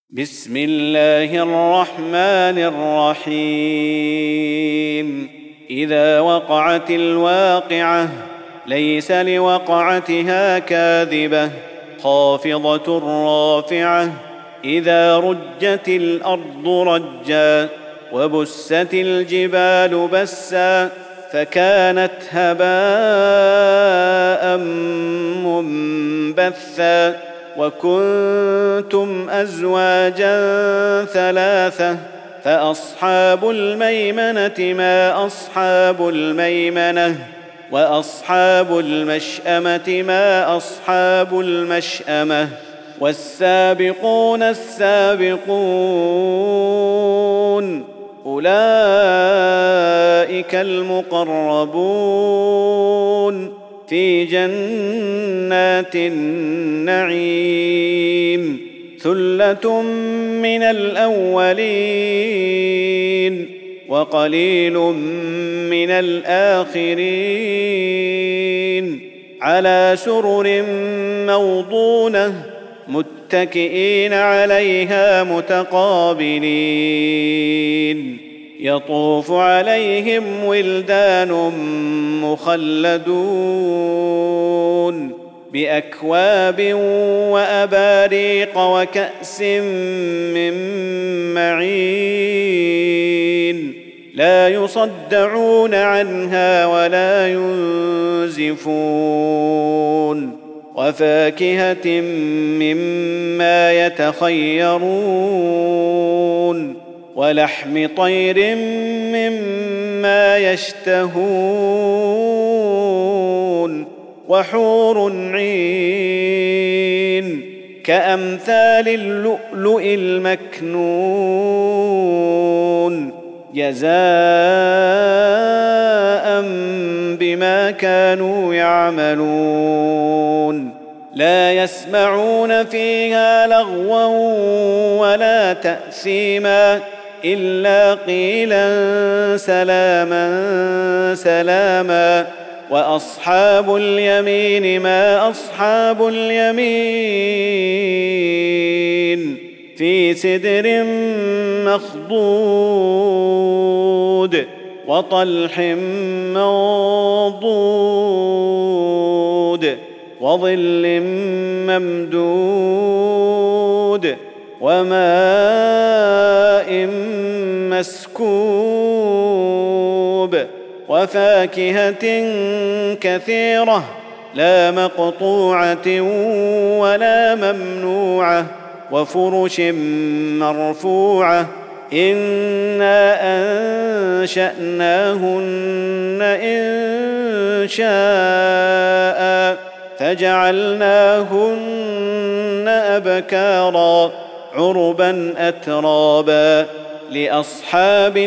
بسم الله الرحمن الرحيم. إذا وقعت الواقعة ليس لوقعتها كاذبة خافضة رافعة. إذا رجت الأرض رجا وبست الجبال بسا فكانت هباء منبثا وكنتم أزواجا ثلاثة فأصحاب الميمنة ما أصحاب الميمنة وأصحاب المشأمة ما أصحاب المشأمة والسابقون السابقون أولئك المقربون في جنات النعيم ثلة من الأولين وقليل من الآخرين على سرر موضونة متكئين عليها متقابلين يطوف عليهم ولدان مخلدون بأكواب وأباريق وكأس من معين لا يصدعون عنها ولا ينزفون وفاكهة مما يتخيرون ولحم طير مما يشتهون وحور عين كأمثال اللؤلؤ المكنون جزاء بما كانوا يعملون لا يسمعون فيها لغوا ولا تأثيما إلا قيلا سلاما سلاما وأصحاب اليمين ما أصحاب اليمين في سدر مخضود وطلح منضود وظل ممدود وماء مسكوب وفاكهة كثيرة لا مقطوعة ولا ممنوعة وفرش مرفوعة إنا أنشأناهن إن شاء فجعلناهن أبكارا عربا أترابا لأصحاب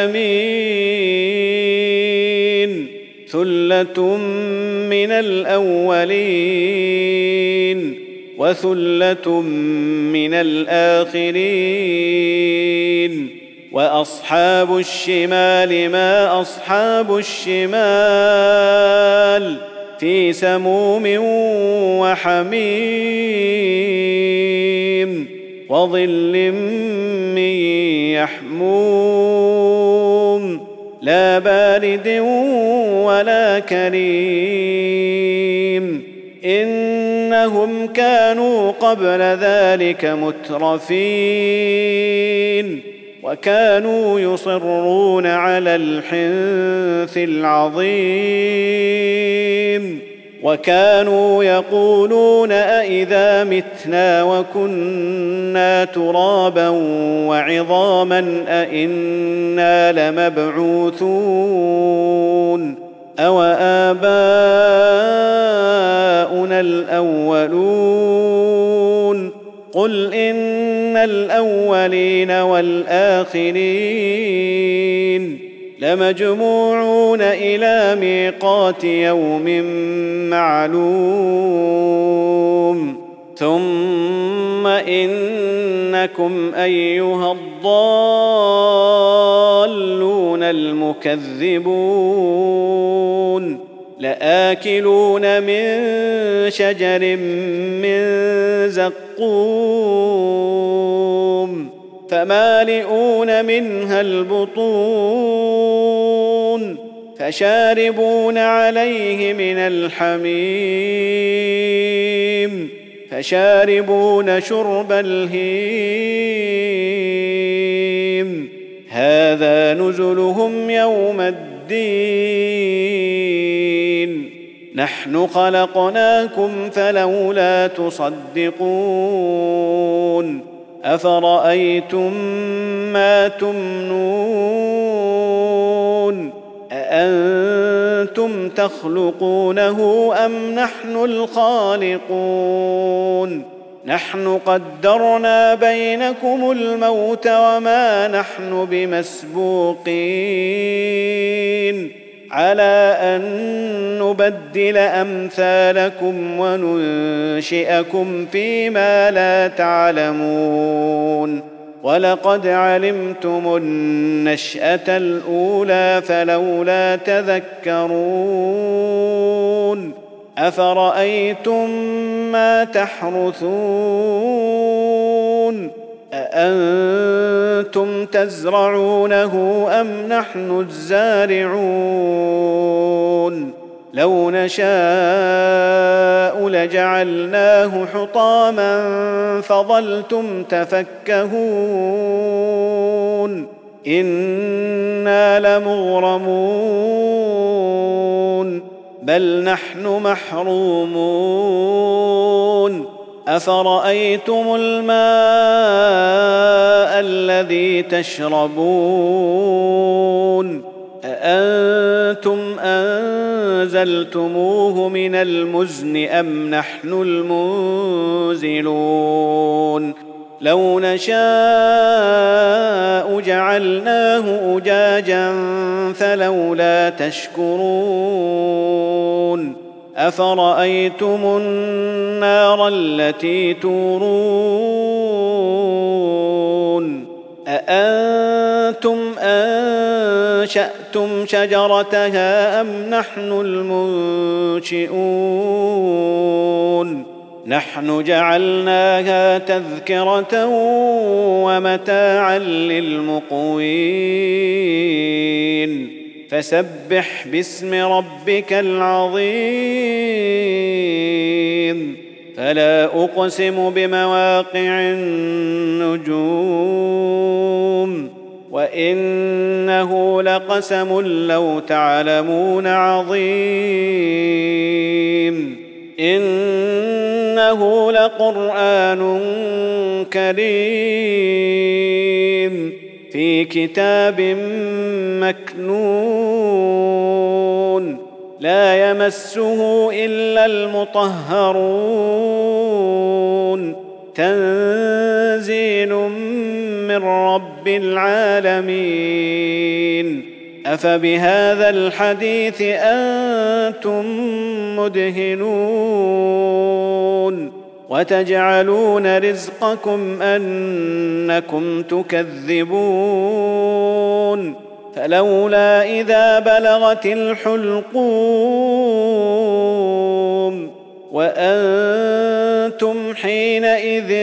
اليمين ثلة من الأولين وثلة من الآخرين وأصحاب الشمال ما أصحاب الشمال في سموم وحميم وظل من يحموم لا بارد ولا كريم إنهم كانوا قبل ذلك مترفين وكانوا يصرون على الحنث العظيم وكانوا يقولون أئذا متنا وكنا ترابا وعظاما أئنا لمبعوثون أو آباؤنا الأولون قل إن الأولين والآخرين لمجموعون إلى ميقات يوم معلوم ثم إنكم أيها الضالون المكذبون لآكلون من شجر من زقوم فمالئون منها البطون فشاربون عليه من الحميم فشاربون شرب الهيم هذا نزلهم يوم الدين نحن خلقناكم فلولا تصدقون أفرأيتم ما تمنون أأنتم تخلقونه أم نحن الخالقون نحن قدرنا بينكم الموت وما نحن بمسبوقين على أن نبدل أمثالكم وننشئكم فيما لا تعلمون ولقد علمتم النشأة الأولى فلولا تذكرون أفرأيتم ما تحرثون أأنتم تزرعونه أم نحن الزارعون لو نشاء لجعلناه حطاما فظلتم تفكهون إنا لمغرمون بل نحن محرومون أفرأيتم الماء الذي تشربون أأنتم أنزلتموه من المزن أم نحن المنزلون لو نشاء جعلناه أجاجا فلولا تشكرون أفرأيتم النار التي تورون أأنتم أنشأتم شجرتها أم نحن المنشئون نحن جعلناها تذكرة ومتاعا للمقوين فسبح باسم ربك العظيم فلا أقسم بمواقع النجوم وإنه لقسم لو تعلمون عظيم إنه لقرآن كريم في كتاب مكنون لا يمسه إلا المطهرون تنزيل من رب العالمين أفبهذا الحديث أنتم مدهنون وتجعلون رزقكم أنكم تكذبون فلولا إذا بلغت الحلقوم وأنتم حينئذ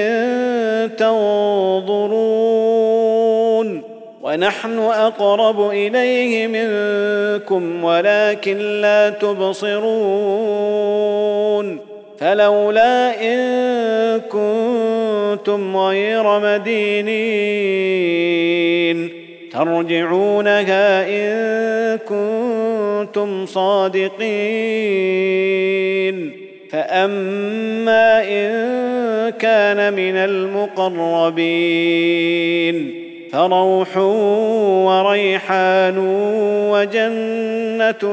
تنظرون ونحن أقرب إليه منكم ولكن لا تبصرون فلولا إن كنتم غير مدينين ترجعونها إن كنتم صادقين فأما إن كان من المقربين فروح وريحان وجنة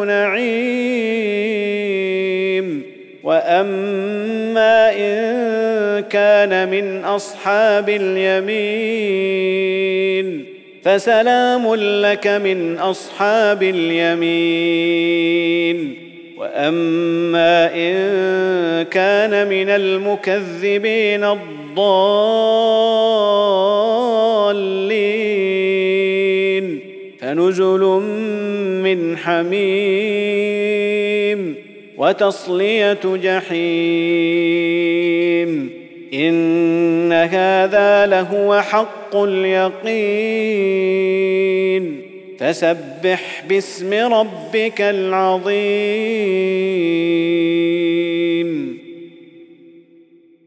نعيم وأما إن كان من أصحاب اليمين فسلام لك من أصحاب اليمين وأما إن كان من المكذبين الضالين فنزل من حميم وتصلية جحيم إن هذا لهو حق اليقين فسبح باسم ربك العظيم.